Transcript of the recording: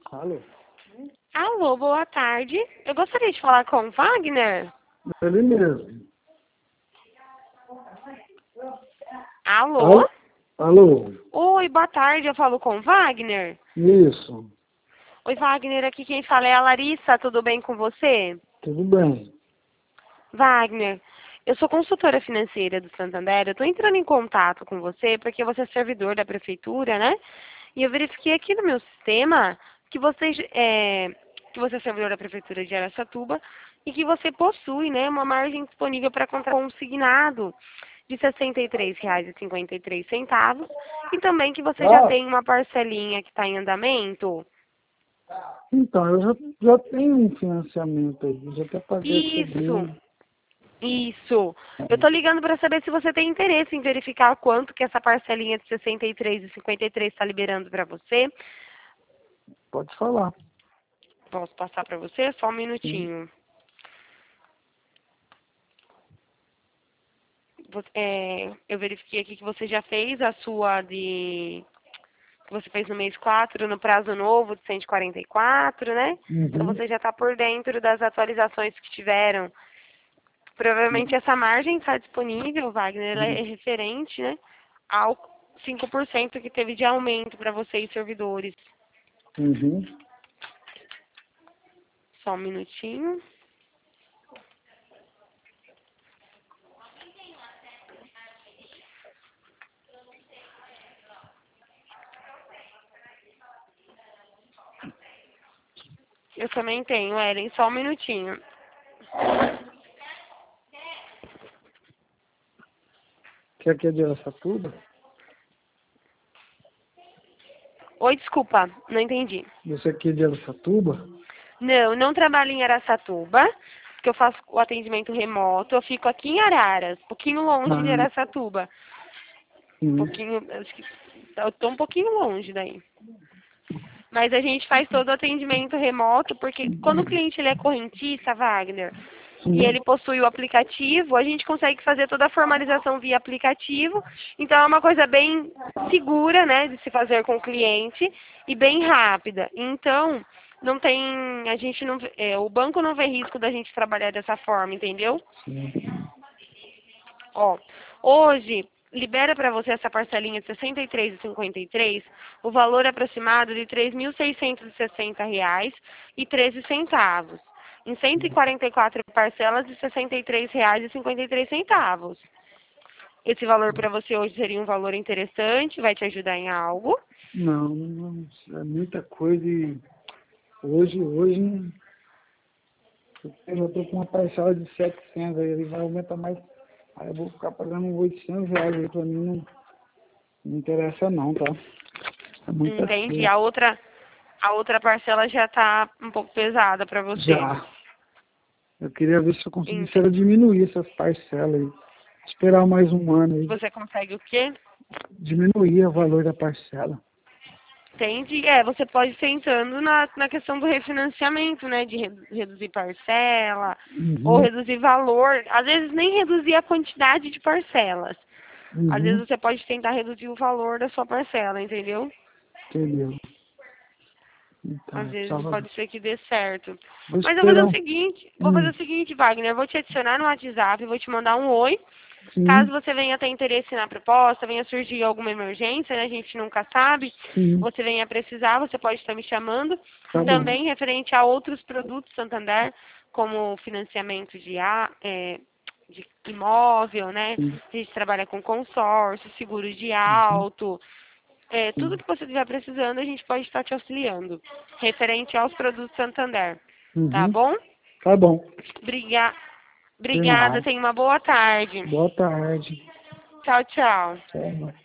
Alô? Alô, boa tarde. Eu gostaria de falar com o Wagner. Ele mesmo. Alô? Alô? Oi, boa tarde. Eu falo com o Wagner. Isso. Oi, Wagner. Aqui quem fala é a Larissa. Tudo bem com você? Tudo bem. Wagner, eu sou consultora financeira do Santander. Eu estou entrando em contato com você porque você é servidor da prefeitura, né? E eu verifiquei aqui no meu sistema que você é servidor da prefeitura de Araçatuba e que você possui, né, uma margem disponível para contrato consignado de R$ 63,53 e também que você já tem uma parcelinha que está em andamento. Então, eu já tenho um financiamento aí, já até paguei a Isso. sobrinha. Isso. Eu tô ligando para saber se você tem interesse em verificar quanto que essa parcelinha de R$ 63,53 está liberando para você. Pode falar. Posso passar para você? Só um Sim. minutinho. Eu verifiquei aqui que você já fez a sua que você fez no mês 4 no prazo novo de 144, né? Então Uhum. você já está por dentro das atualizações que tiveram. Provavelmente essa margem está disponível, Wagner, ela é referente, né, ao 5% que teve de aumento para vocês, servidores. Uhum. Só um minutinho. Eu também tenho, Ellen, só um minutinho. Quer que é de Araçatuba? Oi, desculpa, não entendi. Você aqui é de Araçatuba? Não trabalho em Araçatuba, porque eu faço o atendimento remoto. Eu fico aqui em Araras, um pouquinho longe de Ah, Araçatuba. Um sim. pouquinho, acho que eu tô um pouquinho longe daí. Mas a gente faz todo o atendimento remoto, porque quando o cliente ele é correntista, Wagner, e Sim. ele possui o aplicativo, a gente consegue fazer toda a formalização via aplicativo. Então é uma coisa bem segura, né, de se fazer com o cliente e bem rápida. Então, não tem, a gente não, o banco não vê risco da gente trabalhar dessa forma, entendeu? Sim. Ó, hoje libera para você essa parcelinha de R$ 63,53, o valor aproximado de R$ 3.660,13, em 144 parcelas de R$ 63,53. Esse valor para você hoje seria um valor interessante, vai te ajudar em algo. Não, não, é muita coisa e hoje eu já estou com uma parcela de 700, aí ele vai aumentar mais. Aí eu vou ficar pagando R$ 800 aí, pra mim não interessa não, tá? É muita Entende? coisa. A outra parcela já está um pouco pesada para você. Já. Eu queria ver se eu conseguisse Ente- era diminuir essas parcelas aí. Esperar mais um ano aí. Você consegue o quê? Diminuir o valor da parcela. Entende? Você pode ir tentando na questão do refinanciamento, né? De reduzir parcela ou Uhum. reduzir valor. Às vezes nem reduzir a quantidade de parcelas. Às vezes Uhum. você pode tentar reduzir o valor da sua parcela, entendeu? Entendeu? Às Então, eu vezes precisava... pode ser que dê certo. Vou Mas eu vou fazer esperar o um... seguinte, Hum. Wagner, eu vou te adicionar no WhatsApp, vou te mandar um oi. Caso Sim, você venha ter interesse na proposta, venha surgir alguma emergência, né? A gente nunca sabe, sim. você venha precisar, você pode estar me chamando. Tá bom. Também referente a outros produtos Santander, como financiamento de imóvel, né? Sim. A gente trabalha com consórcio, seguros de Uhum. auto, tudo Sim. que você estiver precisando, a gente pode estar te auxiliando, referente aos produtos Santander. Tá Uhum. bom? Tá bom. Briga- Tem Obrigada, nada. tenha uma boa tarde. Boa tarde. Tchau, tchau. Tchau.